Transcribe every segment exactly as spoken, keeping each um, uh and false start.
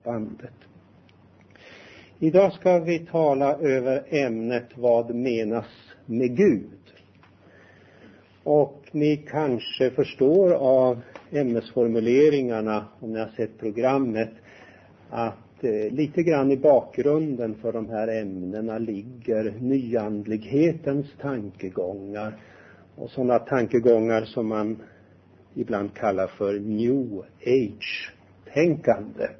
skapandet. Idag ska vi tala över ämnet vad menas med Gud. Och ni kanske förstår av ämnesformuleringarna, om ni har sett programmet, att eh, lite grann i bakgrunden för de här ämnena ligger nyandlighetens tankegångar och sådana tankegångar som man ibland kallar för New Age-tänkande.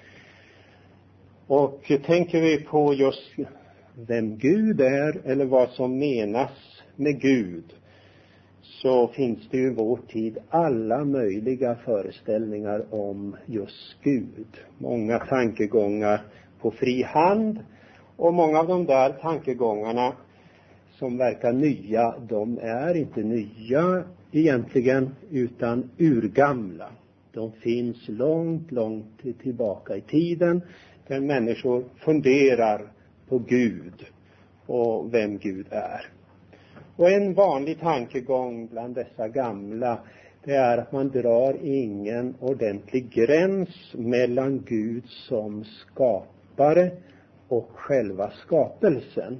Och tänker vi på just vem Gud är eller vad som menas med Gud, så finns det ju i vår tid alla möjliga föreställningar om just Gud. Många tankegångar på fri hand, och många av de där tankegångarna som verkar nya, de är inte nya egentligen utan urgamla. De finns långt, långt tillbaka i tiden, där människor funderar på Gud och vem Gud är. Och en vanlig tankegång bland dessa gamla, det är att man drar ingen ordentlig gräns mellan Gud som skapare och själva skapelsen.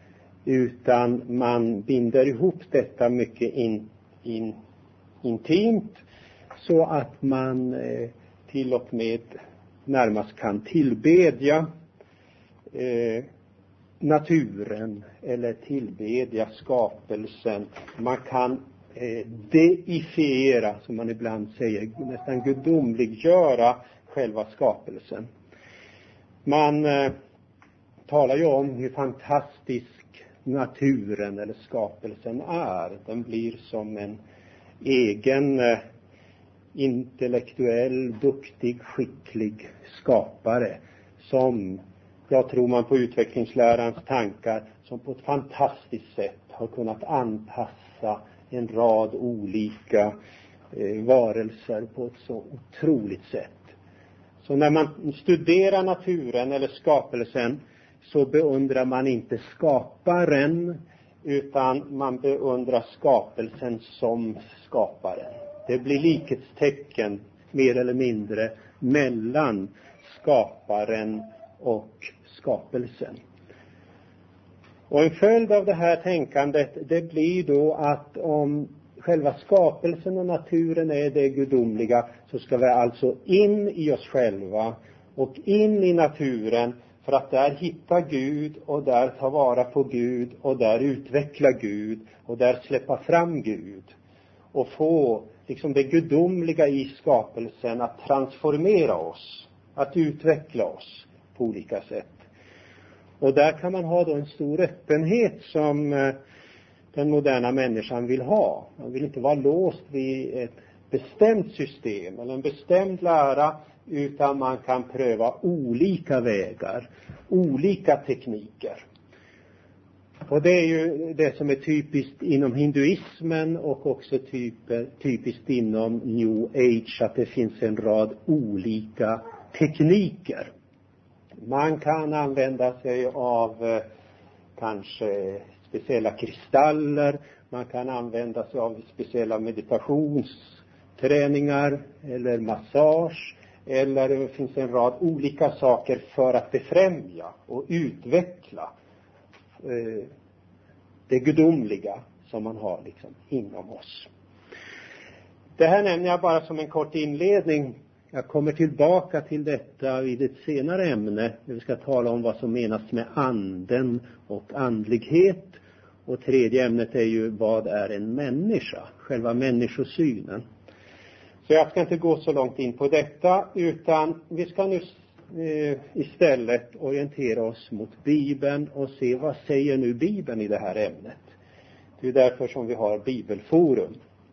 Utan man binder ihop detta mycket in, in, intimt, så att man eh, till och med närmast kan tillbedja eh, naturen eller tillbedja skapelsen. Man kan eh, deifiera, som man ibland säger, nästan gudomliggöra själva skapelsen. Man eh, talar ju om hur fantastisk naturen eller skapelsen är. Den blir som en egen eh, intellektuell, duktig, skicklig skapare som, jag tror man på utvecklingslärans tankar, som på ett fantastiskt sätt har kunnat anpassa en rad olika eh, varelser på ett så otroligt sätt. Så när man studerar naturen eller skapelsen, så beundrar man inte skaparen, utan man beundrar skapelsen som skaparen. Det blir likhetstecken mer eller mindre mellan skaparen och skapelsen. Och en följd av det här tänkandet, det blir då att om själva skapelsen och naturen är det gudomliga, så ska vi alltså in i oss själva och in i naturen för att där hitta Gud och där ta vara på Gud och där utveckla Gud och där släppa fram Gud och få liksom det gudomliga i skapelsen att transformera oss, att utveckla oss på olika sätt. Och där kan man ha då en stor öppenhet som eh, den moderna människan vill ha. Man vill inte vara låst vid ett bestämt system eller en bestämd lära, utan man kan pröva olika vägar, olika tekniker. Och det är ju det som är typiskt inom hinduismen och också typ, typiskt inom New Age, att det finns en rad olika tekniker. Man kan använda sig av eh, kanske speciella kristaller, man kan använda sig av speciella meditationsträningar eller massage, eller det finns en rad olika saker för att befrämja och utveckla eh, det gudomliga som man har liksom inom oss. Det här nämner jag bara som en kort inledning. Jag kommer tillbaka till detta vid ett senare ämne. Vi ska tala om vad som menas med anden och andlighet. Och tredje ämnet är ju, vad är en människa? Själva människosynen. Så jag ska inte gå så långt in på detta, utan vi ska nu eh, istället orientera oss mot Bibeln och se vad säger nu Bibeln i det här ämnet. Det är därför som vi har Bibelforum.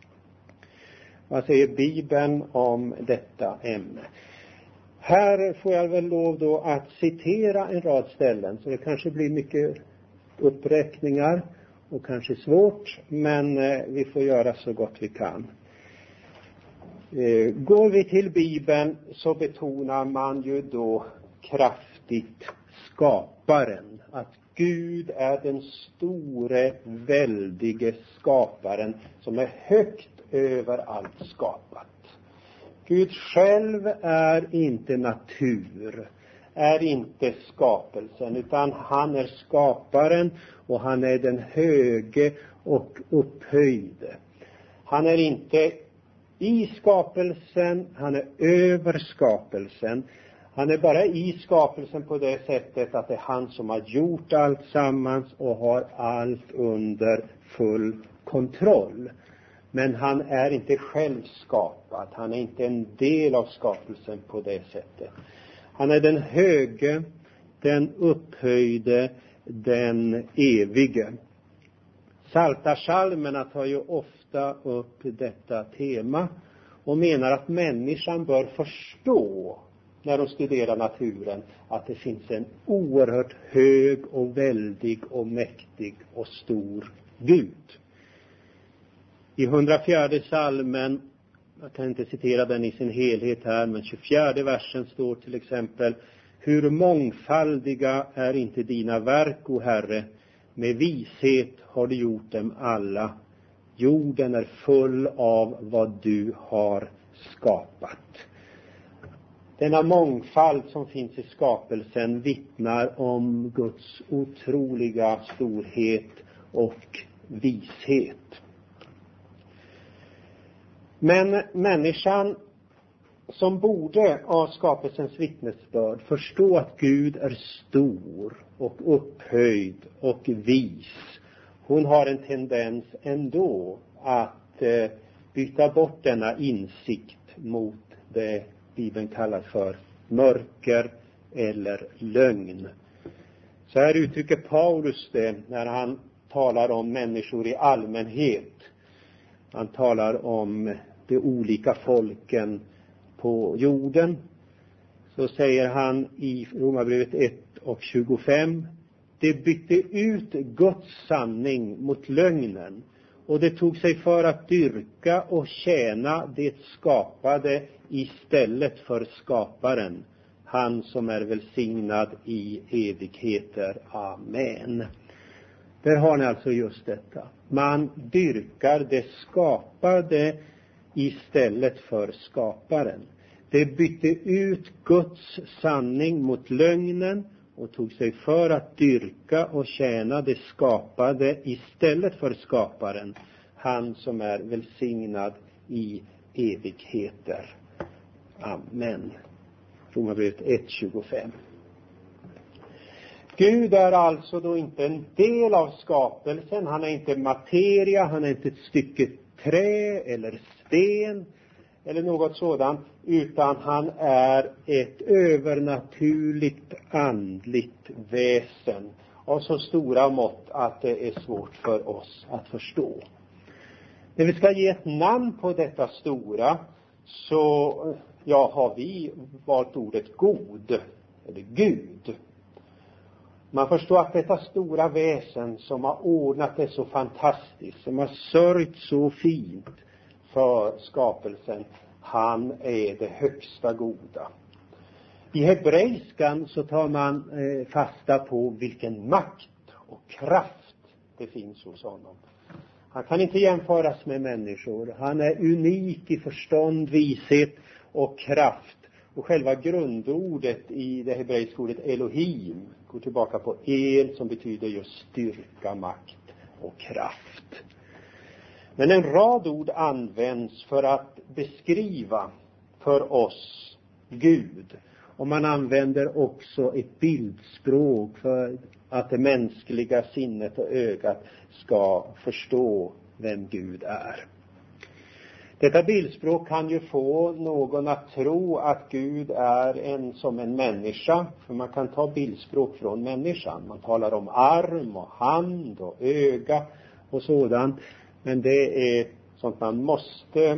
Vad säger Bibeln om detta ämne? Här får jag väl lov då att citera en rad ställen, så det kanske blir mycket uppräkningar och kanske svårt, men eh, vi får göra så gott vi kan. Eh, går vi till Bibeln så betonar man ju då kraftigt skaparen. Att Gud är den store, väldige skaparen som är högt över allt skapat. Gud själv är inte natur, är inte skapelsen, utan han är skaparen och han är den höge och upphöjde. Han är inte i skapelsen, han är över skapelsen. Han är bara i skapelsen på det sättet att det är han som har gjort allt sammans och har allt under full kontroll. Men han är inte själv skapad. Han är inte en del av skapelsen på det sättet. Han är den höge, den upphöjde, den evige. Psaltarpsalmerna tar ju ofta upp detta tema och menar att människan bör förstå, när de studerar naturen, att det finns en oerhört hög och väldig och mäktig och stor Gud. I hundrafjärde psalmen, jag kan inte citera den i sin helhet här, men tjugofjärde versen står till exempel: hur mångfaldiga är inte dina verk, o Herre, med vishet har du gjort dem alla. Jorden är full av vad du har skapat. Denna mångfald som finns i skapelsen vittnar om Guds otroliga storhet och vishet. Men människan, som borde av skapelsens vittnesbörd förstå att Gud är stor och upphöjd och vis, hon har en tendens ändå att eh, byta bort denna insikt mot det Bibeln kallar för mörker eller lögn. Så här uttrycker Paulus det när han talar om människor i allmänhet. Han talar om de olika folken på jorden. Så säger han i Romarbrevet ett och tjugofem: det bytte ut Guds sanning mot lögnen, och det tog sig för att dyrka och tjäna det skapade istället för skaparen, han som är välsignad i evigheter. Amen. Där har ni alltså just detta. Man dyrkar det skapade istället för skaparen. Det bytte ut Guds sanning mot lögnen och tog sig för att dyrka och tjäna det skapade istället för skaparen, han som är välsignad i evigheter. Amen. Romarbrevet ett tjugofem. Gud är alltså då inte en del av skapelsen. Han är inte materia, han är inte ett stycke trä eller sten eller något sådant, utan han är ett övernaturligt andligt väsen av så stora mått att det är svårt för oss att förstå. När vi ska ge ett namn på detta stora, så ja, har vi valt ordet god eller Gud. Man förstår att detta stora väsen som har ordnat det så fantastiskt, som har sörjt så fint för skapelsen, han är det högsta goda. I hebreiskan så tar man eh, fasta på vilken makt och kraft det finns hos honom. Han kan inte jämföras med människor. Han är unik i förstånd, vishet och kraft. Och själva grundordet i det hebreiska ordet Elohim går tillbaka på el, som betyder just styrka, makt och kraft. Men en rad ord används för att beskriva för oss Gud. Och man använder också ett bildspråk för att det mänskliga sinnet och ögat ska förstå vem Gud är. Detta bildspråk kan ju få någon att tro att Gud är en som en människa. För man kan ta bildspråk från människan. Man talar om arm och hand och öga och sådant. Men det är sånt man måste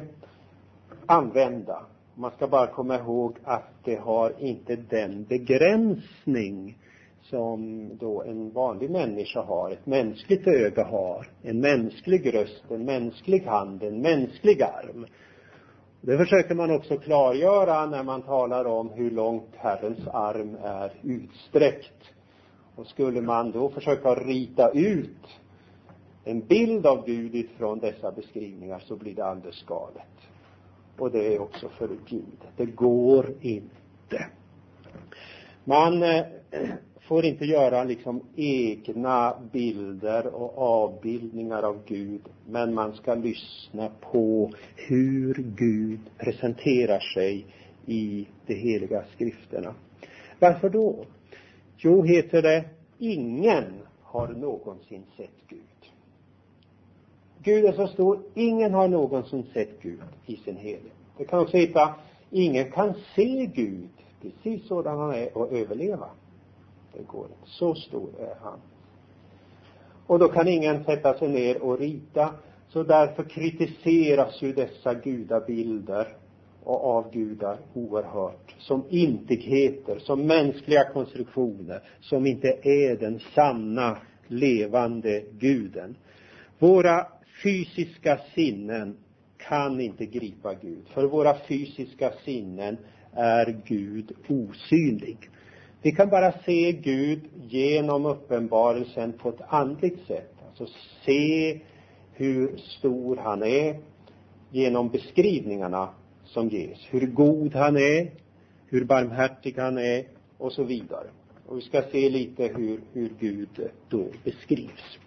använda. Man ska bara komma ihåg att det har inte den begränsning som då en vanlig människa har. Ett mänskligt öga har. En mänsklig röst, en mänsklig hand, en mänsklig arm. Det försöker man också klargöra när man talar om hur långt Herrens arm är utsträckt. Och skulle man då försöka rita ut en bild av Gud från dessa beskrivningar, så blir det alldeles galet. och det är också för Gud. Det går inte. Man eh, får inte göra liksom egna bilder och avbildningar av Gud, men man ska lyssna på hur Gud presenterar sig i de heliga skrifterna. Varför då? Jo, heter det, ingen har någonsin sett Gud. Gud är så stor, ingen har någonsin sett Gud i sin helhet. Det kan också heta, ingen kan se Gud precis sådan han är och överleva. Det går inte. Så stor är han. Och då kan ingen sätta sig ner och rita. Så därför kritiseras ju dessa gudabilder och avgudar oerhört. Som intigheter, som mänskliga konstruktioner. Som inte är den sanna, levande guden. Våra fysiska sinnen kan inte gripa Gud. För våra fysiska sinnen är Gud osynlig. Vi kan bara se Gud genom uppenbarelsen på ett andligt sätt. Alltså se hur stor han är genom beskrivningarna som ges. Hur god han är, hur barmhärtig han är och så vidare. Och vi ska se lite hur, hur Gud då beskrivs.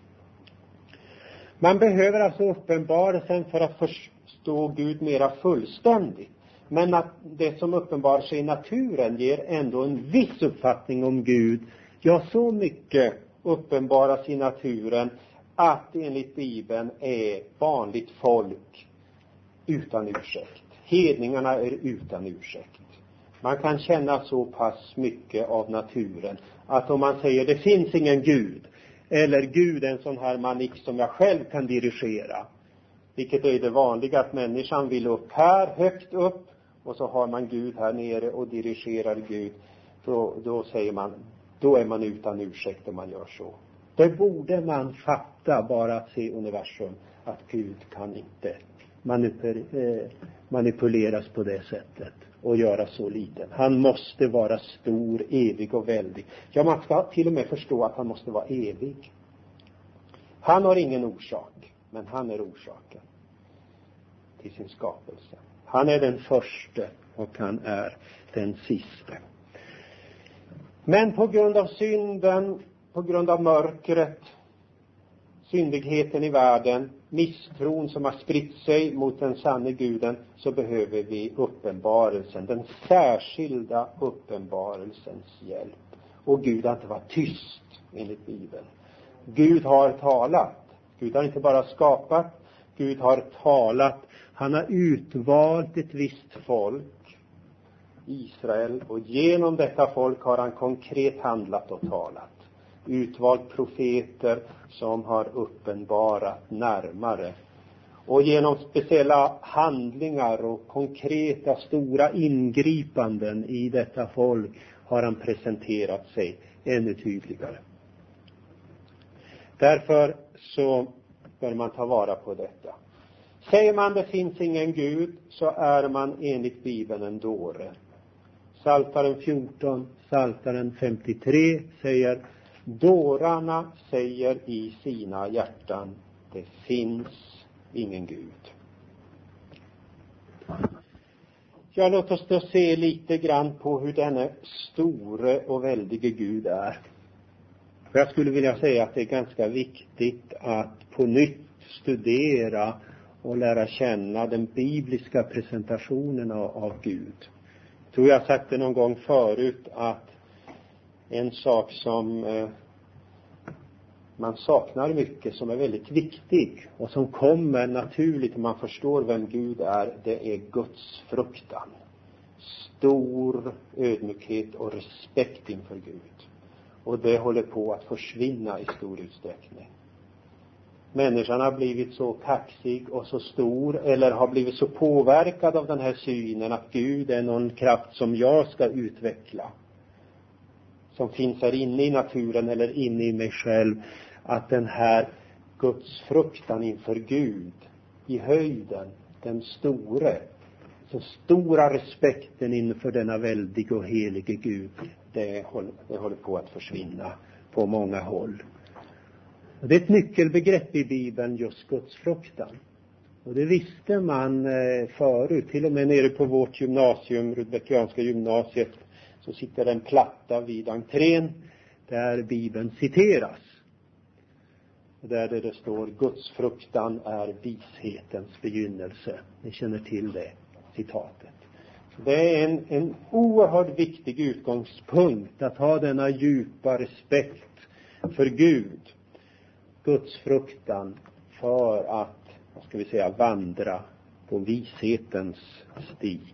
Man behöver alltså uppenbarelsen för att förstå Gud mera fullständigt. Men att det som uppenbarar sig i naturen ger ändå en viss uppfattning om Gud. Ja, så mycket uppenbaras i naturen att enligt Bibeln är vanligt folk utan ursäkt. Hedningarna är utan ursäkt. Man kan känna så pass mycket av naturen att om man säger det finns ingen Gud, eller Gud är en sån här manik som jag själv kan dirigera, vilket är det vanliga att människan vill upp här, högt upp, och så har man Gud här nere och dirigerar Gud, då, då säger man, då är man utan ursäkt om man gör så. Det borde man fatta, bara att se universum, att Gud kan inte manipuleras på det sättet och göra så liten. Han måste vara stor, evig och väldig. Ja, man ska till och med förstå att han måste vara evig. Han har ingen orsak, men han är orsaken till sin skapelse. Han är den första och han är den sista. Men på grund av synden, på grund av mörkret, syndigheten i världen, misstron som har spritt sig mot den sanne guden, så behöver vi uppenbarelsen, den särskilda uppenbarelsens hjälp. Och Gud har inte varit tyst enligt Bibeln. Gud har talat. Gud har inte bara skapat, Gud har talat. Han har utvalt ett visst folk, Israel, och genom detta folk har han konkret handlat och talat. Utvalt profeter som har uppenbarat närmare. Och genom speciella handlingar och konkreta stora ingripanden i detta folk har han presenterat sig ännu tydligare. Därför så bör man ta vara på detta. Säger man det finns ingen Gud, så är man enligt Bibeln en dåre. Psaltaren fjorton, Psaltaren femtiotre säger: dårarna säger i sina hjärtan, det finns ingen Gud. Ja, låt oss då se lite grann på hur denne store och väldige Gud är. För jag skulle vilja säga att det är ganska viktigt att på nytt studera och lära känna den bibliska presentationen av, av Gud. Jag tror jag har sagt det någon gång förut att en sak som eh, man saknar mycket, som är väldigt viktig och som kommer naturligt när man förstår vem Gud är, det är Guds fruktan. Stor ödmjukhet och respekt inför Gud. Och det håller på att försvinna i stor utsträckning. Människan har blivit så kaxig och så stor, eller har blivit så påverkad av den här synen att Gud är någon kraft som jag ska utveckla, som finns här inne i naturen eller inne i mig själv, att den här Guds fruktan inför Gud i höjden, den store, så stora respekten inför denna väldiga och helige Gud, det håller, det håller på att försvinna på många håll. Det är ett nyckelbegrepp i Bibeln, just Guds fruktan. Och det visste man eh, förut. Till och med nere på vårt gymnasium, Rudbeckianska gymnasiet, så sitter en platta vid entrén där Bibeln citeras. Och där det står: Guds fruktan är vishetens begynnelse. Ni känner till det citatet. Så det är en, en oerhört viktig utgångspunkt att ha denna djupa respekt för Gud. Guds fruktan för att, vad ska vi säga, vandra på vishetens stig.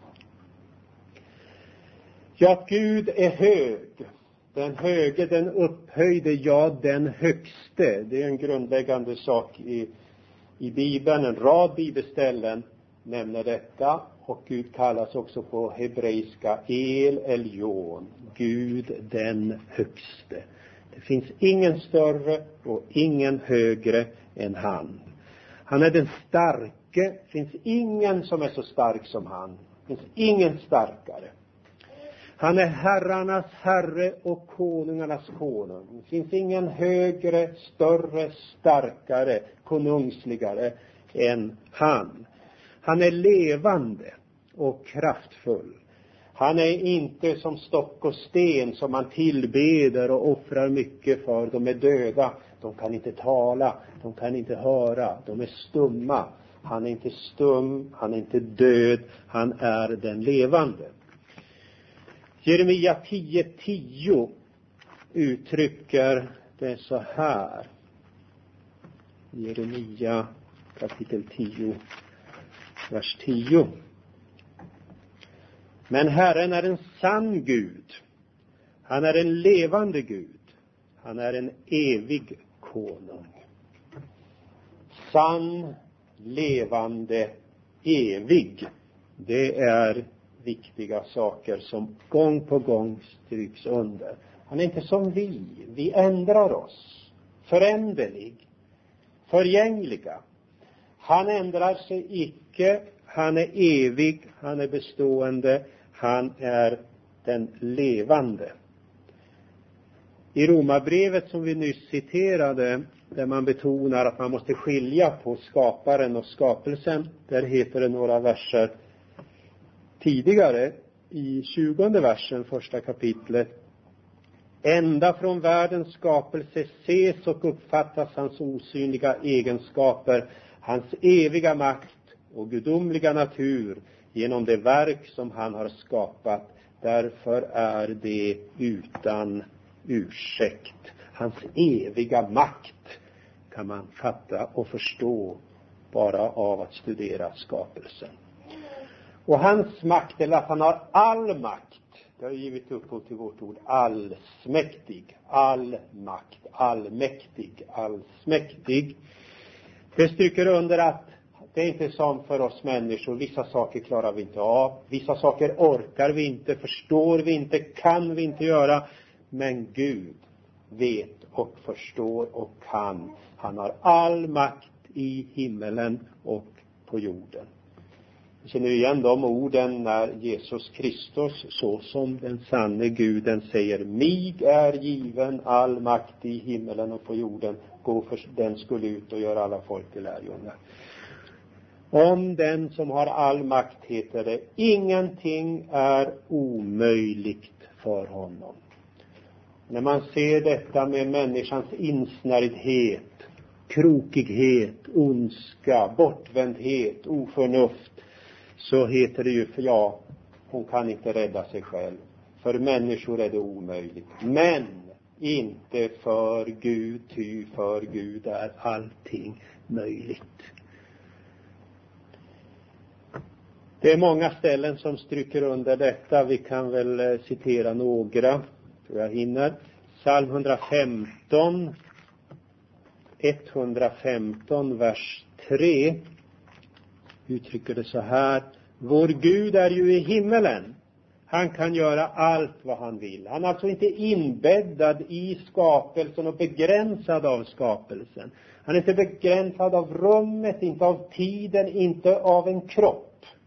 Ja, Gud är hög. Den höge, den upphöjde, ja, den högste. Det är en grundläggande sak i, i Bibeln. En rad bibelställen nämner detta. Och Gud kallas också på hebreiska El Elyon. Gud den högste. Det finns ingen större och ingen högre än han. Han är den starke. Det finns ingen som är så stark som han. Det finns ingen starkare. Han är herrarnas herre och konungarnas konung. Det finns ingen högre, större, starkare, konungsligare än han. Han är levande och kraftfull. Han är inte som stock och sten som man tillbeder och offrar mycket för. De är döda. De kan inte tala. De kan inte höra. De är stumma. Han är inte stum. Han är inte död. Han är den levande. Jeremia tio tio uttrycker det så här. Jeremia kapitel tio, vers tio. Men Herren är en sann Gud. Han är en levande Gud. Han är en evig konung. Sann, levande, evig. Det är viktiga saker som gång på gång stryks under. Han är inte som vi. Vi ändrar oss. Föränderlig. Förgängliga. Han ändrar sig icke. Han är evig. Han är bestående. Han är den levande. I Romarbrevet som vi nyss citerade, där man betonar att man måste skilja på skaparen och skapelsen, där heter det några verser tidigare, i tjugonde versen, första kapitlet: ända från världens skapelse ses och uppfattas hans osynliga egenskaper, hans eviga makt och gudomliga natur genom det verk som han har skapat. Därför är det utan ursäkt. Hans eviga makt kan man fatta och förstå bara av att studera skapelsen. Och hans makt, eller att han har all makt, det har givit upphov till vårt ord allsmäktig, all makt, allmäktig, allsmäktig. Det stryker under att det är inte som för oss människor. Vissa saker klarar vi inte av. Vissa saker orkar vi inte, förstår vi inte, kan vi inte göra. Men Gud vet och förstår och kan. Han har all makt i himmelen och på jorden. Vi känner igen de orden när Jesus Kristus, så som den sanne Guden, säger: mig är given all makt i himmelen och på jorden. Gå för den skulle ut och göra alla folk till lärjungar. Om den som har all makt heter det: ingenting är omöjligt för honom. När man ser detta med människans insnärjdhet, krokighet, ondska, bortvändhet, oförnuft, så heter det ju, för ja, hon kan inte rädda sig själv. För människor är det omöjligt. Men inte för Gud, ty för Gud är allting möjligt. Det är många ställen som stryker under detta. Vi kan väl citera några, tror jag hinner. Psalm hundrafemton, etthundrafemton, vers tre uttrycker det så här: vår Gud är ju i himmelen. Han kan göra allt vad han vill. Han är alltså inte inbäddad i skapelsen och begränsad av skapelsen. Han är inte begränsad av rummet, inte av tiden, inte av en kropp.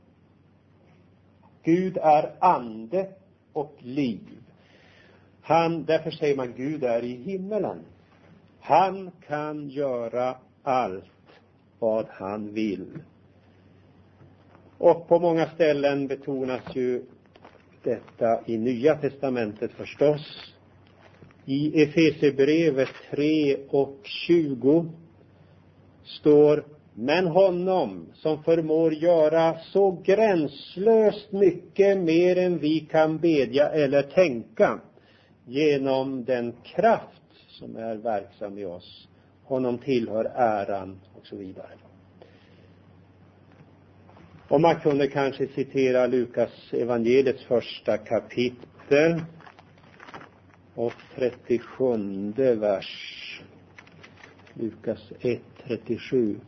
Gud är ande och liv. Han, därför säger man Gud är i himmelen. Han kan göra allt vad han vill. Och på många ställen betonas ju detta i Nya testamentet förstås. I Efesierbrevet tre och tjugo står: men honom som förmår göra så gränslöst mycket mer än vi kan bedja eller tänka, genom den kraft som är verksam i oss, honom tillhör äran, och så vidare. Och man kunde kanske citera Lukas evangeliets första kapitel och trettiosjunde vers. Lukas ett trettiosju.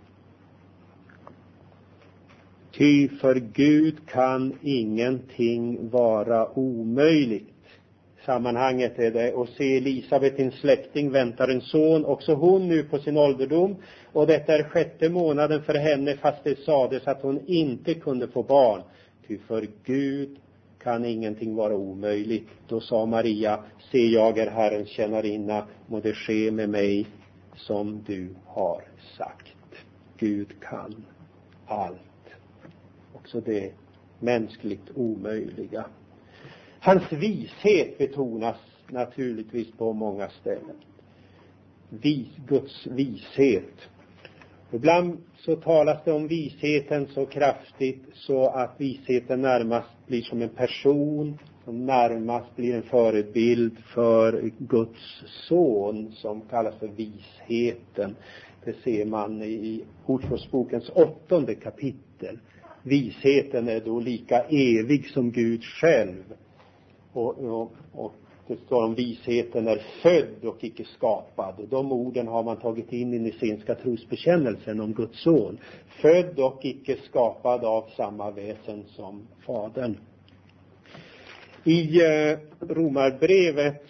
Ty för Gud kan ingenting vara omöjligt. Sammanhanget är det att se Elisabet, din släkting, väntar en son, också hon nu på sin ålderdom. Och detta är sjätte månaden för henne, fast det sades att hon inte kunde få barn. Ty för Gud kan ingenting vara omöjligt. Då sa Maria: se, jag är Herrens tjänarinna, må det ske med mig som du har sagt. Gud kan allt. Också det mänskligt omöjliga. Hans vishet betonas naturligtvis på många ställen. Vis, Guds vishet. Ibland så talas det om visheten så kraftigt så att visheten närmast blir som en person, som närmast blir en förebild för Guds son, som kallas för visheten. Det ser man i Ordspråksbokens åttonde kapitel. Visheten är då lika evig som Gud själv. Och, och, och det står om visheten är född och icke skapad. Och de orden har man tagit in i nicénska trosbekännelsen om Guds son. Född och icke skapad av samma väsen som Fadern. I eh, Romarbrevet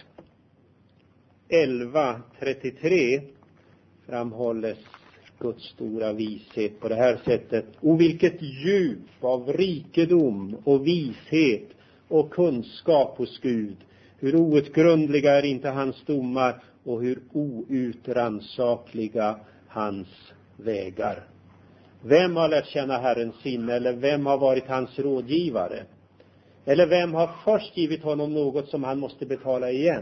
elva trettiotre framhålles Guds stora vishet på det här sättet. Och vilket djup av rikedom och vishet och kunskap hos Gud. Hur outgrundliga är inte hans domar och hur outrannsakliga hans vägar. Vem har lärt känna Herrens sinne, eller vem har varit hans rådgivare? Eller vem har först givit honom något som han måste betala igen?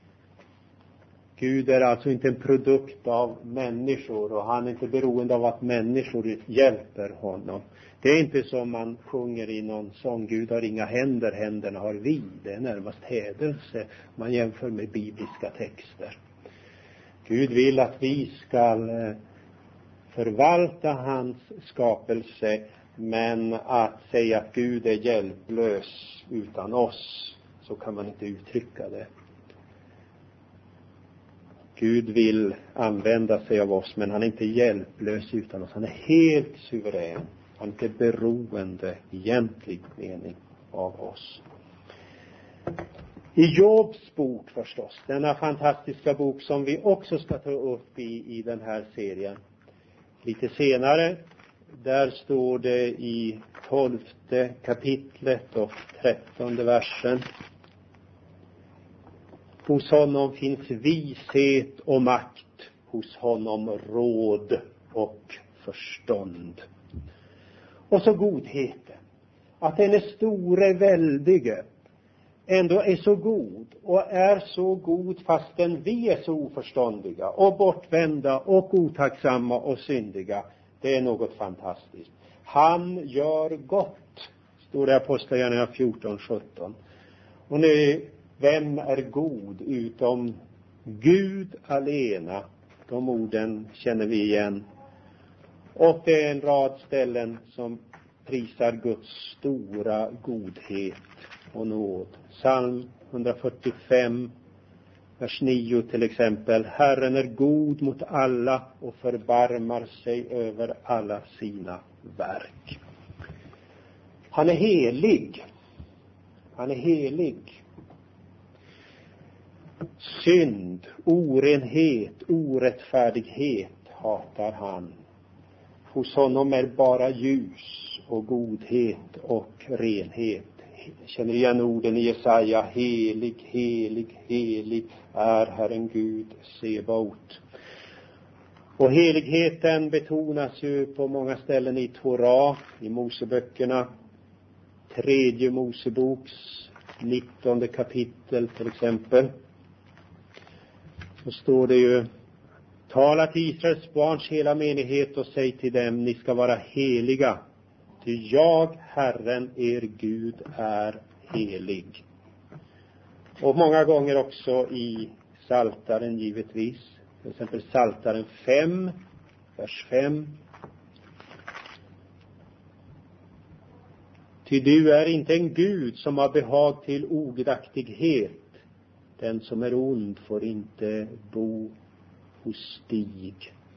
Gud är alltså inte en produkt av människor, och han är inte beroende av att människor hjälper honom. Det är inte som man sjunger i någon sång: Gud har inga händer, händerna har vi. Det är närmast hädelse man jämför med bibliska texter. Gud vill att vi ska förvalta hans skapelse, men att säga att Gud är hjälplös utan oss, så kan man inte uttrycka det. Gud vill använda sig av oss, men han är inte hjälplös utan oss. Han är helt suverän. Han är inte beroende i egentlig mening av oss. I Jobs bok förstås, denna fantastiska bok som vi också ska ta upp i, i den här serien. Lite senare, där står det i tolfte kapitlet och trettonde versen. Hos honom finns vishet och makt, hos honom råd och förstånd. Och så godheten, att den är store, väldige, ändå är så god och är så god fastän vi är så oförståndiga och bortvända och otacksamma och syndiga. Det är något fantastiskt. Han gör gott, står det i Apostlagärningarna fjorton sjutton. Och nu, vem är god utom Gud alena? De orden känner vi igen. Och det är en rad ställen som prisar Guds stora godhet och nåd. Psalm hundrafyrtiofem, vers nio till exempel. Herren är god mot alla och förbarmar sig över alla sina verk. Han är helig. Han är helig. Synd, orenhet, orättfärdighet hatar han. Hos honom är bara ljus och godhet och renhet. Jag känner igen orden i Jesaja: helig, helig, helig är Herren Gud Sebaot. Och heligheten betonas ju på många ställen i Torah, i Moseböckerna. Tredje Moseboks nittonde kapitel till exempel. Så står det ju: tala till Israels barns hela menighet och säg till dem, ni ska vara heliga. Ty jag, Herren, er Gud, är helig. Och många gånger också i Psaltaren givetvis. Till exempel Psaltaren fem, vers fem. Ty du är inte en Gud som har behag till ogudaktighet. Den som är ond får inte bo hos dig.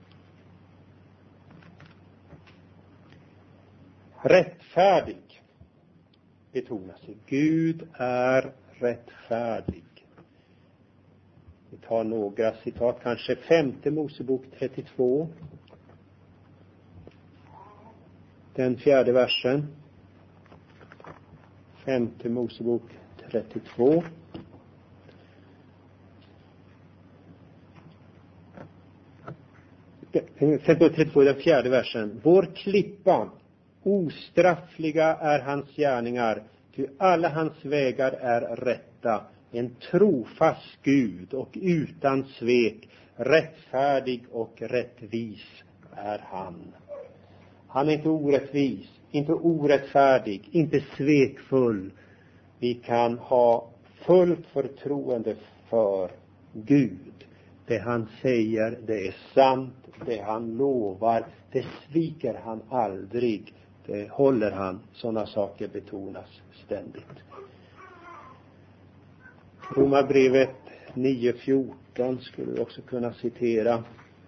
Rättfärdig betonas. Gud är rättfärdig. Vi tar några citat, kanske femte Mosebok trettiotvå. Den fjärde versen. Femte Mosebok trettiotvå. Femte trettiotvå, den fjärde versen. Vår klippa, ostraffliga är hans gärningar, ty alla hans vägar är rätta. En trofast Gud och utan svek, rättfärdig och rättvis är han. Han är inte orättvis, inte orättfärdig, inte svekfull. Vi kan ha fullt förtroende för Gud. Det han säger, det är sant. Det han lovar, det sviker han aldrig. Det håller han. Sådana saker betonas ständigt. Romarbrevet nio fjorton skulle vi också kunna citera.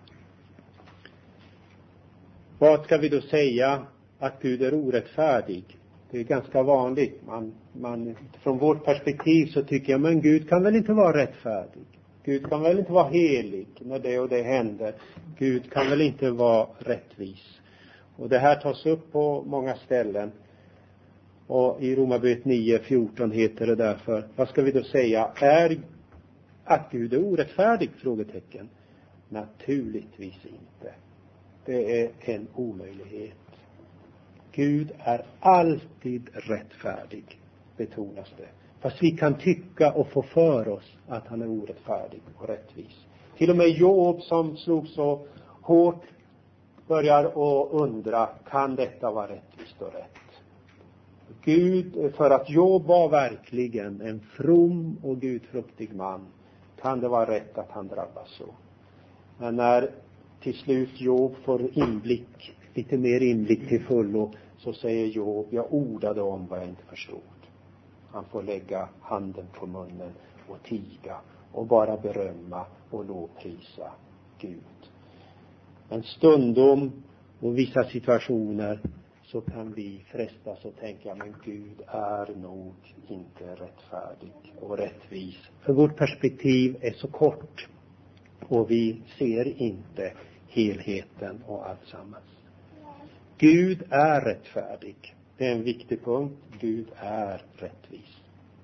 Vad ska vi då säga? Att Gud är orättfärdig. Det är ganska vanligt. Man, man, från vårt perspektiv så tycker jag, men Gud kan väl inte vara rättfärdig. Gud kan väl inte vara helig när det och det händer. Gud kan väl inte vara rättvis. Och det här tas upp på många ställen. Och i Romarbrevet nio fjorton heter det därför, vad ska vi då säga? Är att Gud är orättfärdig? Frågetecken. Naturligtvis inte. Det är en omöjlighet. Gud är alltid rättfärdig, betonas det. Fast vi kan tycka och få för oss att han är orättfärdig och rättvis. Till och med Job som slog så hårt börjar att undra, kan detta vara rättvist och rätt? Gud, för att Job var verkligen en from och gudfruktig man, kan det vara rätt att han drabbas så. Men när till slut Job får inblick, lite mer inblick till fullo, så säger Job, jag ordade om vad jag inte förstod. Han får lägga handen på munnen och tiga och bara berömma och lovprisa Gud. Men stundom och vissa situationer så kan vi frestas och tänka, men Gud är nog inte rättfärdig och rättvis. För vårt perspektiv är så kort och vi ser inte helheten och alltsammans. Gud är rättfärdig. Det är en viktig punkt. Gud är rättvis.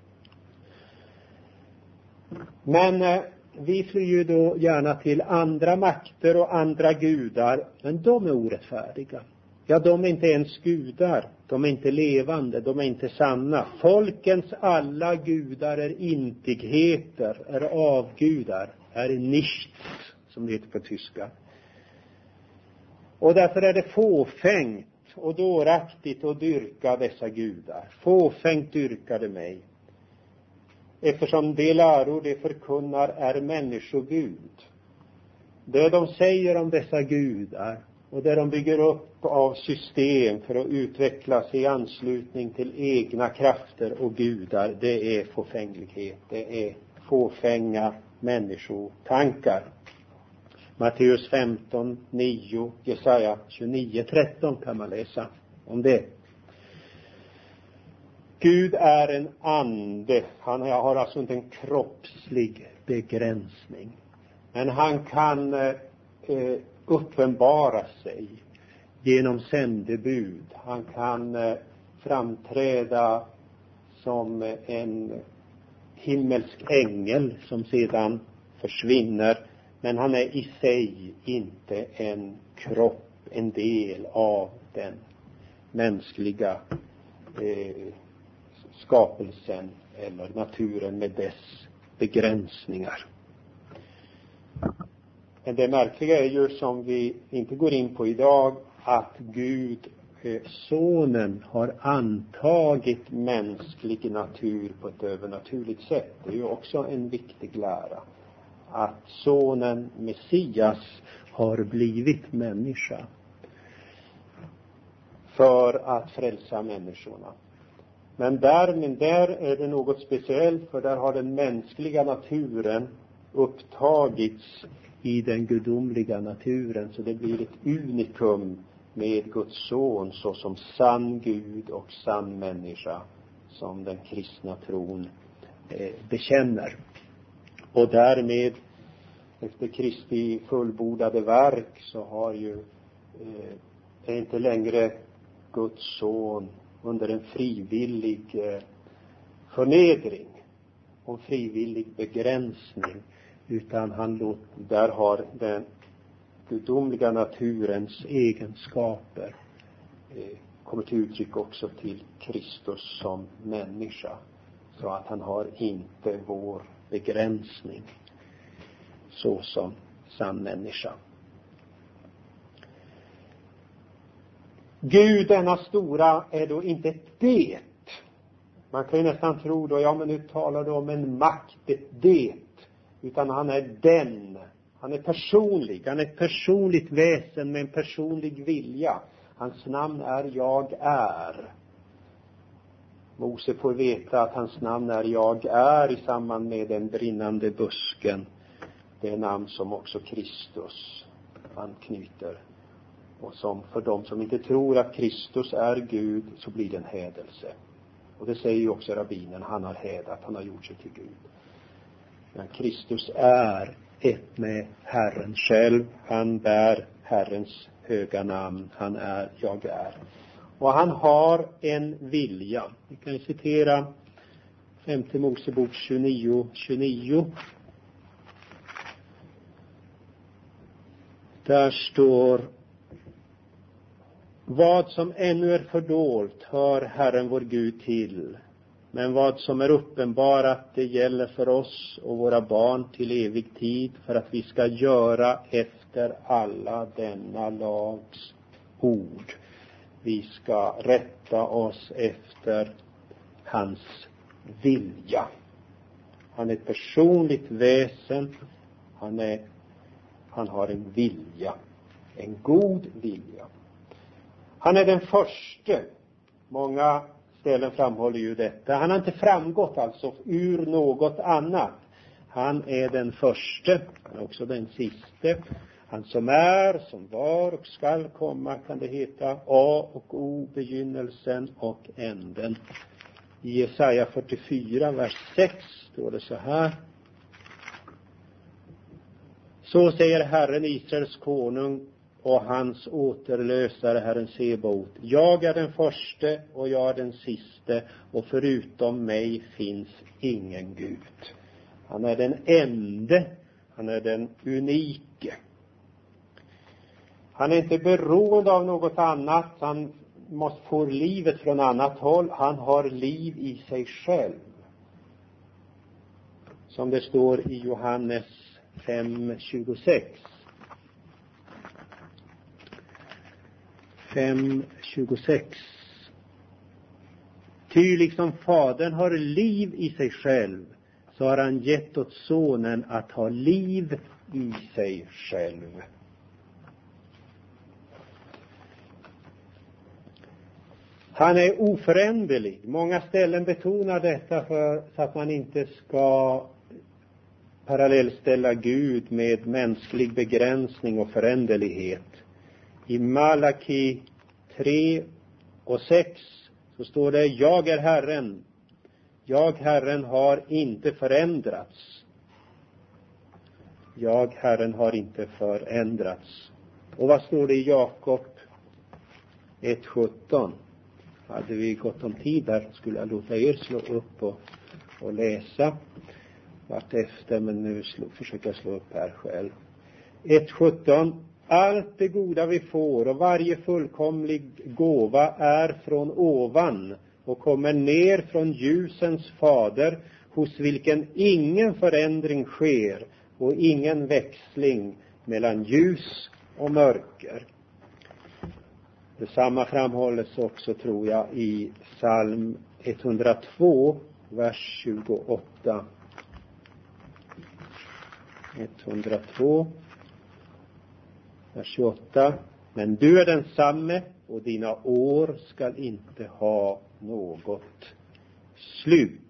Men eh, vi flyr ju då gärna till andra makter och andra gudar. Men de är orättfärdiga. Ja, de är inte ens gudar. De är inte levande. De är inte sanna. Folkens alla gudar är intigheter, är avgudar, är nichts, som det heter på tyska. Och därför är det fåfängt och dåraktigt att dyrka dessa gudar. Fåfängt dyrkade mig. Eftersom de läror de förkunnar är människogud. Det de säger om dessa gudar och det de bygger upp av system för att utvecklas i anslutning till egna krafter och gudar, det är fåfänglighet. Det är fåfänga människotankar. Matteus femton nio, Jesaja tjugonio tretton kan man läsa om det. Gud är en ande. Han har alltså inte en kroppslig begränsning. Men han kan eh, uppenbara sig genom sändebud. Han kan eh, framträda som en himmelsk ängel som sedan försvinner. Men han är i sig inte en kropp, en del av den mänskliga eh, skapelsen eller naturen med dess begränsningar. Men det märkliga är ju, som vi inte går in på idag, att Gud, eh, sonen, har antagit mänsklig natur på ett övernaturligt sätt. Det är ju också en viktig lära. Att sonen, Messias, har blivit människa för att frälsa människorna. Men där, men där är det något speciellt, för där har den mänskliga naturen upptagits i den gudomliga naturen. Så det blir ett unikum med Guds son såsom sann Gud och sann människa, som den kristna tron eh, bekänner. Och därmed, efter Kristi fullbordade verk, så har ju eh, är inte längre Guds son under en frivillig eh, förnedring och frivillig begränsning, utan han låt, där har den gudomliga naturens egenskaper eh, kommit till uttryck också till Kristus som människa, så att han har inte vår begränsning så som sann människa. Gud, denna stora, är då inte ett det. Man kan ju nästan tro då, ja men nu talar du om en makt, ett det. Utan han är den. Han är personlig. Han är ett personligt väsen med en personlig vilja. Hans namn är jag är. Mose får veta att hans namn är jag är i samband med den brinnande busken. Det är namn som också Kristus anknyter. Och som för dem som inte tror att Kristus är Gud, så blir det en hädelse. Och det säger ju också rabbinen, han har hädat, han har gjort sig till Gud. Men Kristus är ett med Herren själv. Han bär Herrens höga namn. Han är, jag är. Och han har en vilja. Vi kan citera femte Mosebok tjugonio tjugonio. Där står: vad som ännu är fördolt hör Herren vår Gud till. Men vad som är uppenbarat, det gäller för oss och våra barn till evig tid, för att vi ska göra efter alla denna lags ord. Vi ska rätta oss efter hans vilja. Han är ett personligt väsen. Han är, han har en vilja. En god vilja. Han är den första. Många ställen framhåller ju detta. Han har inte framgått alltså ur något annat. Han är den första. Han är också den siste. Han som är, som var och skall komma, kan det heta. A och O, begynnelsen och änden. I Jesaja fyrtiofyra, vers sex står det så här: så säger Herren, Israels konung och hans återlösare, Herren Sebaot: jag är den förste och jag är den siste, och förutom mig finns ingen Gud. Han är den ende, han är den unike. Han är inte beroende av något annat. Han måste få livet från annat håll. Han har liv i sig själv. Som det står i Johannes fem tjugosex. fem tjugosex. Ty liksom fadern har liv i sig själv, så har han gett åt sonen att ha liv i sig själv. Han är oföränderlig. Många ställen betonar detta för så att man inte ska parallellställa Gud med mänsklig begränsning och föränderlighet. I Malaki tre och sex så står det: jag är Herren. Jag, Herren, har inte förändrats. Jag, Herren, har inte förändrats. Och vad står det i Jakob ett sjutton? Hade vi gått om tid där skulle jag låta er slå upp och, och läsa vart efter, men nu slå, försöker jag slå upp här själv. ett sjutton. Allt det goda vi får och varje fullkomlig gåva är från ovan och kommer ner från ljusens fader, hos vilken ingen förändring sker och ingen växling mellan ljus och mörker. Detsamma framhålles också, tror jag, i psalm etthundratvå, vers tjugoåtta. etthundratvå, vers tjugoåtta. Men du är densamme och dina år skall inte ha något slut.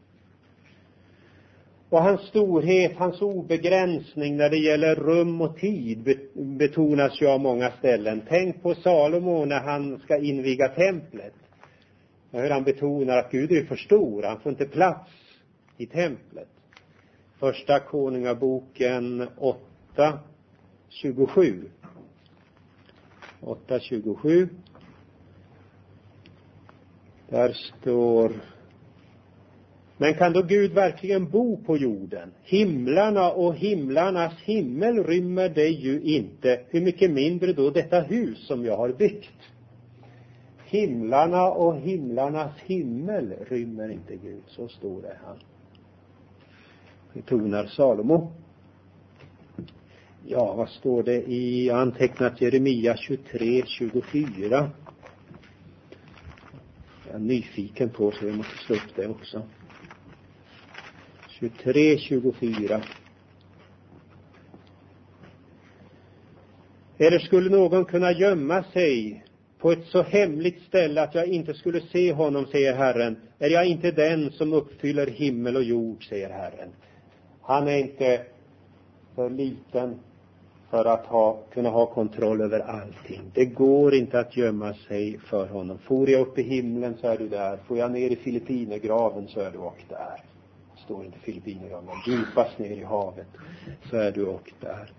Och hans storhet, hans obegränsning när det gäller rum och tid betonas ju av många ställen. Tänk på Salomo när han ska inviga templet. Hur han betonar att Gud är för stor, han får inte plats i templet. Första Konungaboken åtta tjugosju. åtta tjugosju. Där står: men kan då Gud verkligen bo på jorden? Himlarna och himlarnas himmel rymmer det ju inte. Hur mycket mindre då detta hus som jag har byggt? Himlarna och himlarnas himmel rymmer inte Gud. Så stor är han. Betonar Salomo. Ja, vad står det i antecknat Jeremia tjugotre tjugofyra? Jag är nyfiken på, så vi måste slå upp det också. tjugotre tjugofyra. Eller skulle någon kunna gömma sig på ett så hemligt ställe att jag inte skulle se honom, säger Herren. Är jag inte den som uppfyller himmel och jord, säger Herren. Han är inte för liten för att ha, kunna ha kontroll över allting. Det går inte att gömma sig för honom. Får jag upp i himlen så är du där. Får jag ner i Filippinergraven så är du och där. Står inte Filippinergraven. Djupast ner i havet så är du och där.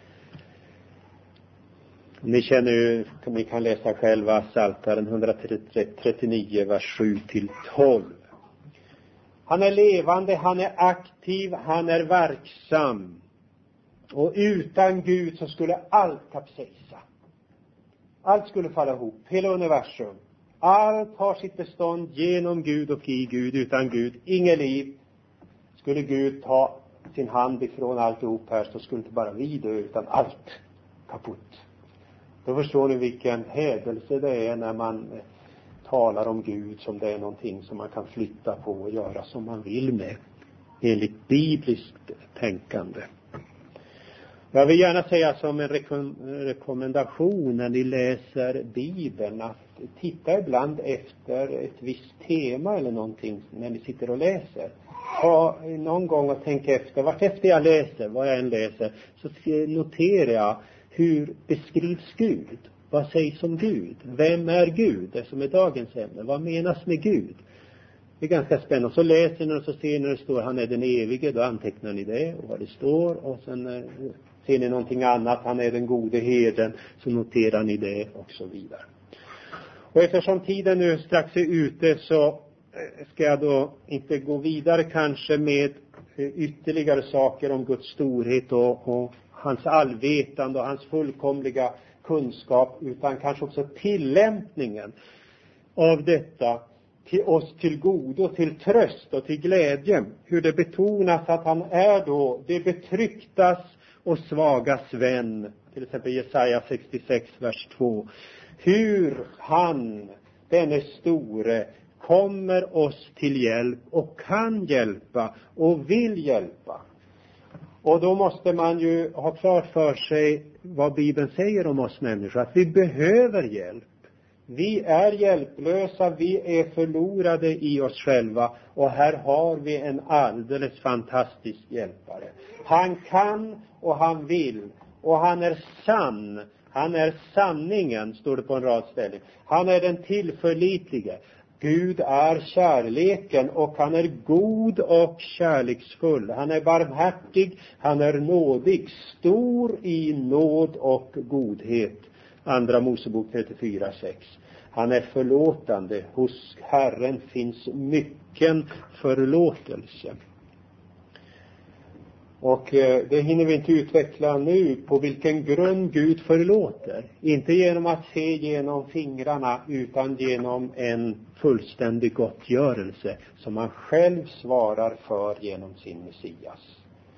Ni känner ju, ni kan läsa själva Psaltaren etthundratrettionio, vers sju till tolv. Han är levande, han är aktiv, han är verksam. Och utan Gud så skulle allt kapsejsa. Allt skulle falla ihop, hela universum. Allt har sitt bestånd genom Gud och i Gud. Utan Gud, inget liv. Skulle Gud ta sin hand ifrån alltihop här, så skulle inte bara vi dö, utan allt kaputt. Då förstår ni vilken hädelse det är när man talar om Gud som det är någonting som man kan flytta på och göra som man vill med, enligt bibliskt tänkande. Jag vill gärna säga som en rekom- rekommendation när ni läser Bibeln, att titta ibland efter ett visst tema eller någonting när ni sitter och läser. Ha någon gång och tänk efter, vart efter jag läser, vad jag än läser, så noterar jag hur beskrivs Gud. Vad sägs om Gud? Vem är Gud? Det som är dagens ämne. Vad menas med Gud? Det är ganska spännande. Så läser ni och så ser ni när det står han är den evige. Då antecknar ni det och vad det står. Och sen eh, ser ni någonting annat. Han är den gode herden. Så noterar ni det och så vidare. Och eftersom tiden nu strax är ute så ska jag då inte gå vidare kanske med ytterligare saker om Guds storhet och, och hans allvetande och hans fullkomliga kunskap, utan kanske också tillämpningen av detta till oss till godo, till tröst och till glädje. Hur det betonas att han är då det betrycktas och svagas vän. Till exempel Jesaja sextiosex, vers två. Hur han, denne store, kommer oss till hjälp och kan hjälpa och vill hjälpa. Och då måste man ju ha klart för sig vad Bibeln säger om oss människor. Att vi behöver hjälp. Vi är hjälplösa, vi är förlorade i oss själva. Och här har vi en alldeles fantastisk hjälpare. Han kan och han vill. Och han är sann. Han är sanningen, står det på en rad ställen. Han är den tillförlitlige. Gud är kärleken och han är god och kärleksfull. Han är barmhärtig, han är nådig, stor i nåd och godhet. Andra Mosebok trettiofyra sex. Han är förlåtande. Hos Herren finns mycken förlåtelse. Och eh, det hinner vi inte utveckla nu, på vilken grund Gud förlåter. Inte genom att se genom fingrarna, utan genom en fullständig gottgörelse som han själv svarar för genom sin Messias.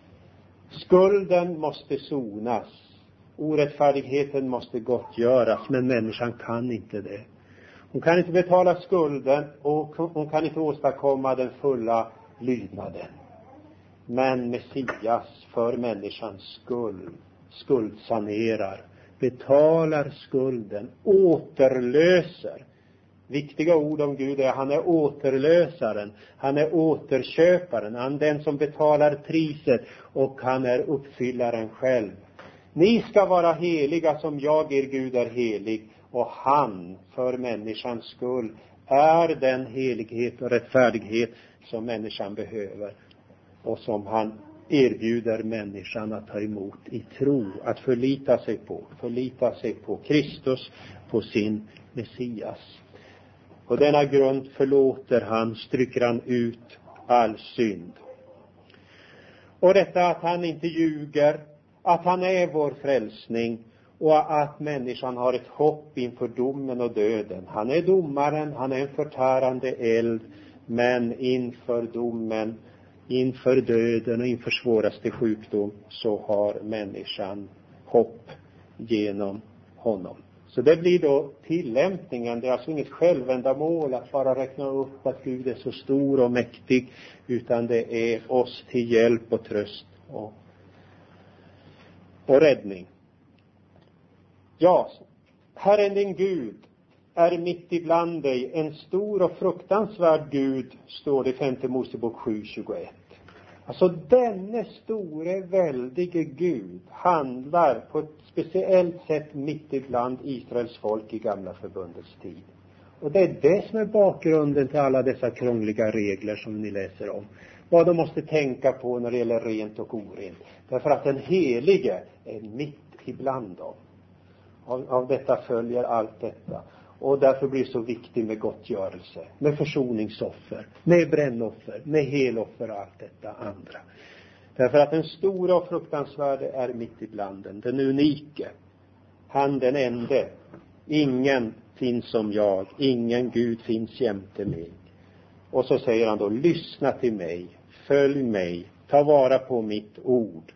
Skulden måste sonas. Orättfärdigheten måste gottgöras, men människan kan inte det. Hon kan inte betala skulden och hon kan inte åstadkomma den fulla lydnaden. Men Messias för människans skull skuldsanerar, betalar skulden, återlöser. Viktiga ord om Gud är: han är återlösaren, han är återköparen, han är den som betalar priset, och han är uppfyllaren själv. Ni ska vara heliga som jag, er Gud, är helig. Och han för människans skull är den helighet och rättfärdighet som människan behöver, och som han erbjuder människan att ta emot i tro, att förlita sig på, förlita sig på Kristus, på sin Messias. På denna grund förlåter han, stryker han ut all synd. Och detta att han inte ljuger, att han är vår frälsning, och att människan har ett hopp inför domen och döden. Han är domaren, han är en förtärande eld, men inför domen, inför döden och inför svåraste sjukdom så har människan hopp genom honom. Så det blir då tillämpningen. Det är alltså inget självändamål att bara räkna upp att Gud är så stor och mäktig, utan det är oss till hjälp och tröst och, och räddning. Ja, Herren din Gud är mitt ibland dig, en stor och fruktansvärd Gud, står det i femte Mosebok sju tjugoett. Alltså denne store, väldige Gud handlar på ett speciellt sätt mitt ibland Israels folk i gamla förbundets tid. Och det är det som är bakgrunden till alla dessa krångliga regler som ni läser om. Vad de måste tänka på när det gäller rent och orent. Därför att den helige är mitt ibland dem. Av, av detta följer allt detta. Och därför blir det så viktigt med gottgörelse, med försoningsoffer, med brännoffer, med heloffer och allt detta andra. Därför att den stora och fruktansvärde är mitt ibland den, den unike. Han den ende. Ingen finns som jag, ingen Gud finns jämte mig. Och så säger han då: lyssna till mig, följ mig, ta vara på mitt ord.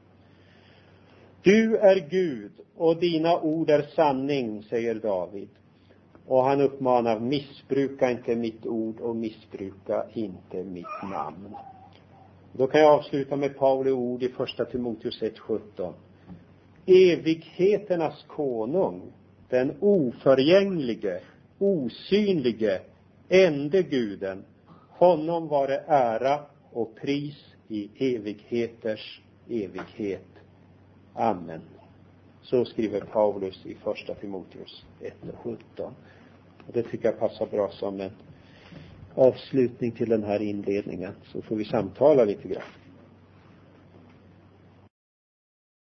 Du är Gud och dina ord är sanning, säger David. Och han uppmanar: missbruka inte mitt ord och missbruka inte mitt namn. Då kan jag avsluta med Pauli ord i första Timoteus ett sjutton. Evigheternas konung, den oförgänglige, osynlige, ende guden, honom vare ära och pris i evigheters evighet. Amen. Så skriver Paulus i första Timoteus ett sjutton. Och det tycker jag passar bra som en avslutning till den här inledningen. Så får vi samtala lite grann.